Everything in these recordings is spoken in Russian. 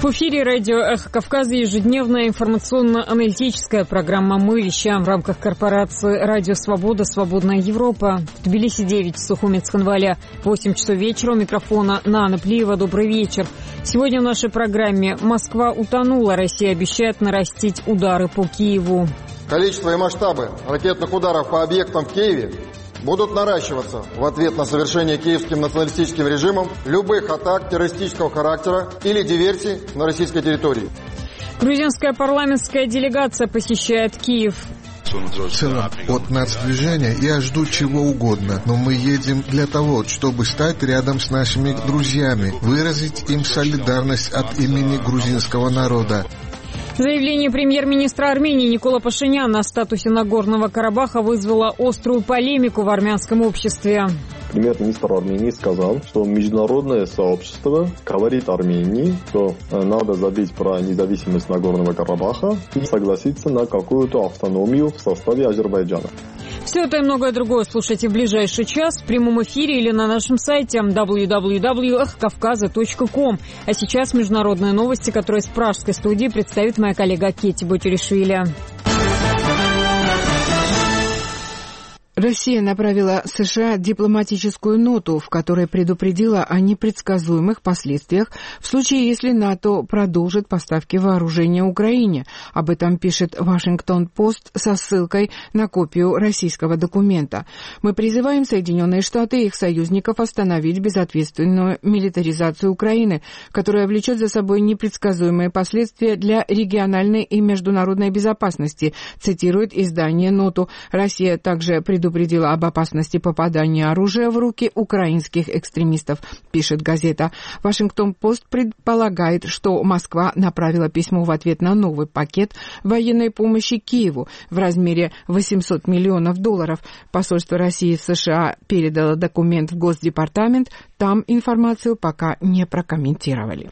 В эфире радио «Эхо Кавказа» ежедневная информационно-аналитическая программа «Мы вещаем» в рамках корпорации «Радио Свобода. Свободная Европа». В Тбилиси 9, в Сухуми, Цхинвале 8 часов вечера. У микрофона Нана Плиева. Добрый вечер. Сегодня в нашей программе «Москва утонула. Россия обещает нарастить удары по Киеву». Количество и масштабы ракетных ударов по объектам в Киеве будут наращиваться в ответ на совершение киевским националистическим режимом любых атак террористического характера или диверсий на российской территории. Грузинская парламентская делегация посещает Киев. В целом, от нацдвижения я жду чего угодно, но мы едем для того, чтобы стать рядом с нашими друзьями, выразить им солидарность от имени грузинского народа. Заявление премьер-министра Армении Никола Пашиняна о статусе Нагорного Карабаха вызвало острую полемику в армянском обществе. Премьер-министр Армении сказал, что международное сообщество говорит Армении, что надо забить про независимость Нагорного Карабаха и согласиться на какую-то автономию в составе Азербайджана. Все это и многое другое слушайте в ближайший час в прямом эфире или на нашем сайте www.эхокавказа.ком. А сейчас международные новости, которые с пражской студии представит моя коллега Кетти Ботюришвили. Россия направила США дипломатическую ноту, в которой предупредила о непредсказуемых последствиях в случае, если НАТО продолжит поставки вооружения Украине. Об этом пишет Вашингтон-Пост со ссылкой на копию российского документа. Мы призываем Соединенные Штаты и их союзников остановить безответственную милитаризацию Украины, которая влечет за собой непредсказуемые последствия для региональной и международной безопасности, цитирует издание «Ноту». Россия также предупредила об опасности попадания оружия в руки украинских экстремистов, пишет газета. Вашингтон-Пост предполагает, что Москва направила письмо в ответ на новый пакет военной помощи Киеву в размере $800 миллионов. Посольство России в США передало документ в Госдепартамент, там информацию пока не прокомментировали.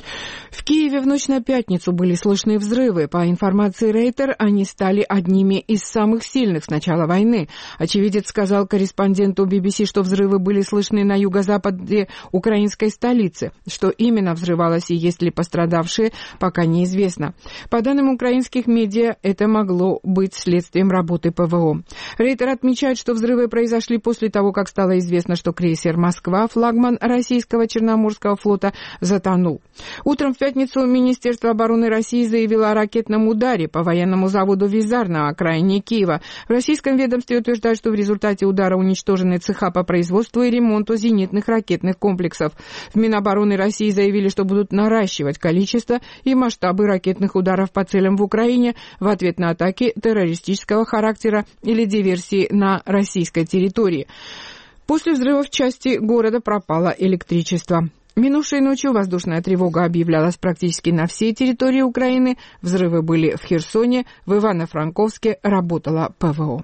В Киеве в ночь на пятницу были слышны взрывы. По информации Рейтер, они стали одними из самых сильных с начала войны. Очевидец сказал корреспонденту BBC, что взрывы были слышны на юго-западе украинской столицы. Что именно взрывалось и есть ли пострадавшие, пока неизвестно. По данным украинских медиа, это могло быть следствием работы ПВО. Рейтер отмечает, что взрывы произошли после того, как стало известно, что крейсер «Москва», флагман российского Черноморского флота, затонул. Утром в пятницу Министерство обороны России заявило о ракетном ударе по военному заводу «Визар» на окраине Киева. В российском ведомстве утверждают, что в результате удара уничтожены цеха по производству и ремонту зенитных ракетных комплексов. В Минобороны России заявили, что будут наращивать количество и масштабы ракетных ударов по целям в Украине в ответ на атаки террористического характера или диверсии на российской территории. После взрыва в части города пропало электричество. Минувшей ночью воздушная тревога объявлялась практически на всей территории Украины. Взрывы были в Херсоне, в Ивано-Франковске работало ПВО.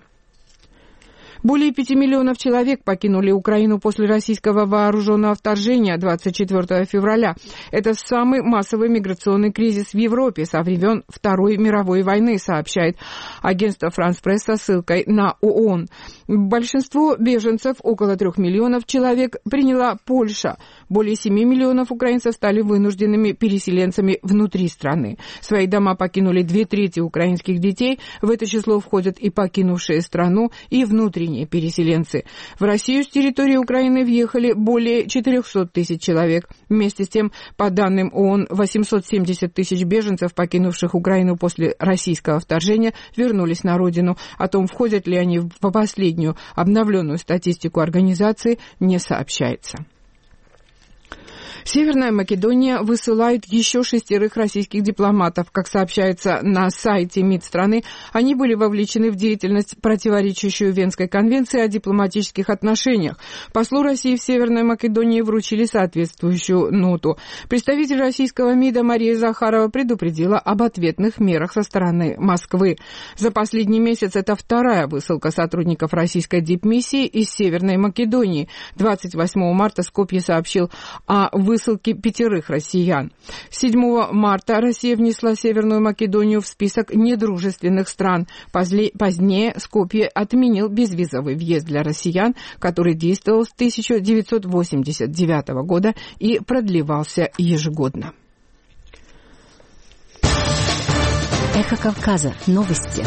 Более 5 миллионов человек покинули Украину после российского вооруженного вторжения 24 февраля. Это самый массовый миграционный кризис в Европе со времен Второй мировой войны, сообщает агентство France Press со ссылкой на ООН. Большинство беженцев, около 3 миллионов человек, приняла Польша. Более 7 миллионов украинцев стали вынужденными переселенцами внутри страны. Свои дома покинули 2/3 украинских детей. В это число входят и покинувшие страну, и внутренние переселенцы. В Россию с территории Украины въехали более 400 тысяч человек. Вместе с тем, по данным ООН, 870 тысяч беженцев, покинувших Украину после российского вторжения, вернулись на родину. О том, входят ли они в последнюю обновленную статистику организации, не сообщается. Северная Македония высылает еще 6 российских дипломатов. Как сообщается на сайте МИД страны, они были вовлечены в деятельность, противоречащую Венской конвенции о дипломатических отношениях. Послу России в Северной Македонии вручили соответствующую ноту. Представитель российского МИДа Мария Захарова предупредила об ответных мерах со стороны Москвы. За последний месяц это вторая высылка сотрудников российской дипмиссии из Северной Македонии. 28 марта Скопье сообщил о высылки 5 россиян. 7 марта Россия внесла Северную Македонию в список недружественных стран. Позднее Скопье отменил безвизовый въезд для россиян, который действовал с 1989 года и продлевался ежегодно. Эхо Кавказа. Новости.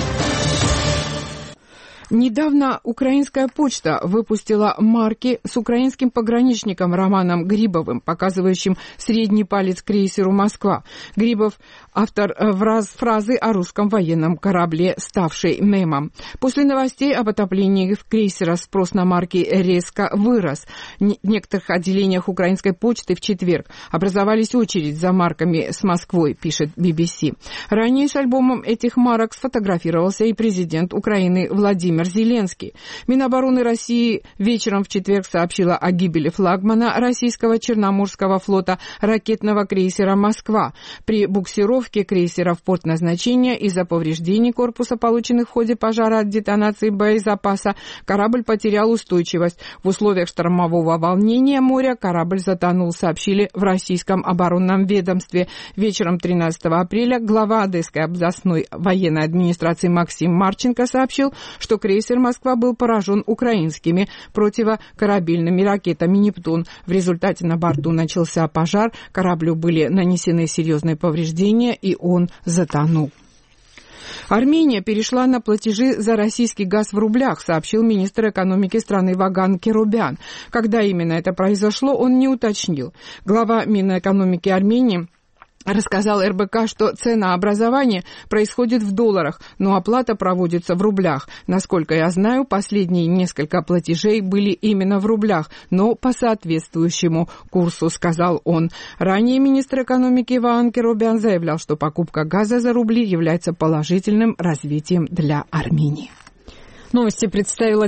Недавно украинская почта выпустила марки с украинским пограничником Романом Грибовым, показывающим средний палец крейсеру «Москва». Грибов – автор фразы о русском военном корабле, ставшей мемом. После новостей об отоплении крейсера спрос на марки резко вырос. В некоторых отделениях украинской почты в четверг образовались очередь за марками с Москвой, пишет BBC. Ранее с альбомом этих марок сфотографировался и президент Украины Владимир Зеленский. Минобороны России вечером в четверг сообщила о гибели флагмана российского Черноморского флота ракетного крейсера «Москва». При буксировке крейсера в порт назначения из-за повреждений корпуса, полученных в ходе пожара от детонации боезапаса, корабль потерял устойчивость. В условиях штормового волнения моря корабль затонул, сообщили в российском оборонном ведомстве. Вечером 13 апреля глава Одесской областной военной администрации Максим Марченко сообщил, что крейсер «Москва» был поражен украинскими противокорабельными ракетами «Нептун». В результате на борту начался пожар, кораблю были нанесены серьезные повреждения, и он затонул. Армения перешла на платежи за российский газ в рублях, сообщил министр экономики страны Ваган Керубян. Когда именно это произошло, он не уточнил. Глава Минэкономики Армении рассказал РБК, что ценообразование происходит в долларах, но оплата проводится в рублях. Насколько я знаю, последние несколько платежей были именно в рублях, но по соответствующему курсу, сказал он. Ранее министр экономики Ваган Керубян заявлял, что покупка газа за рубли является положительным развитием для Армении. Новости представила